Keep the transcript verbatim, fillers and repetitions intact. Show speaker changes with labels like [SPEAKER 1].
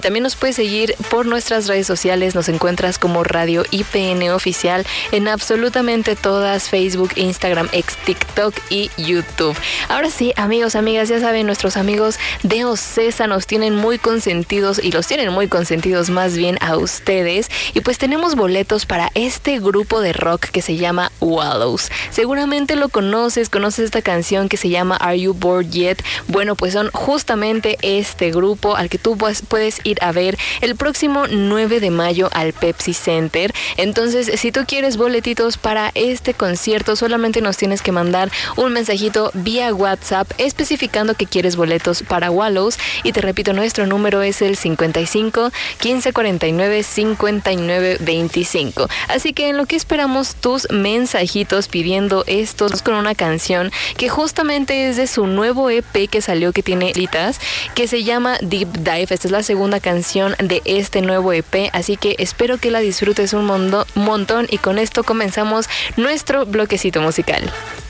[SPEAKER 1] También nos puedes seguir por nuestras redes sociales, nos encuentras como Radio I P N Oficial en absolutamente todas, Facebook, Instagram, ex TikTok y YouTube. Ahora sí, amigos, amigas, ya saben, nuestros amigos de Ocesa nos tienen muy consentidos y los tienen muy consentidos más bien a ustedes. Y pues tenemos boletos para este grupo de rock que se llama Wallows. Seguramente lo conoces, conoces esta canción que se llama Are You Bored Yet? Bueno, pues son justamente este grupo al que tú puedes ir a ver el próximo nueve de mayo al Pepsi Center. Entonces, si tú quieres boletitos para este concierto, solamente nos tienes que mandar un mensajito vía WhatsApp especificando que quieres boletos para Wallows. Y te repito, nuestro número es el cincuenta y cinco, quince cuarenta y nueve, cincuenta y nueve veinticinco. Así que en lo que esperamos tus mensajitos pidiendo estos con una canción que justamente es de su nuevo E P que salió, que tiene litas, que se llama Deep Dive. Esta es la segunda canción de este nuevo E P, así que espero que la disfrutes un mondo, montón y con esto comenzamos nuestro bloquecito musical.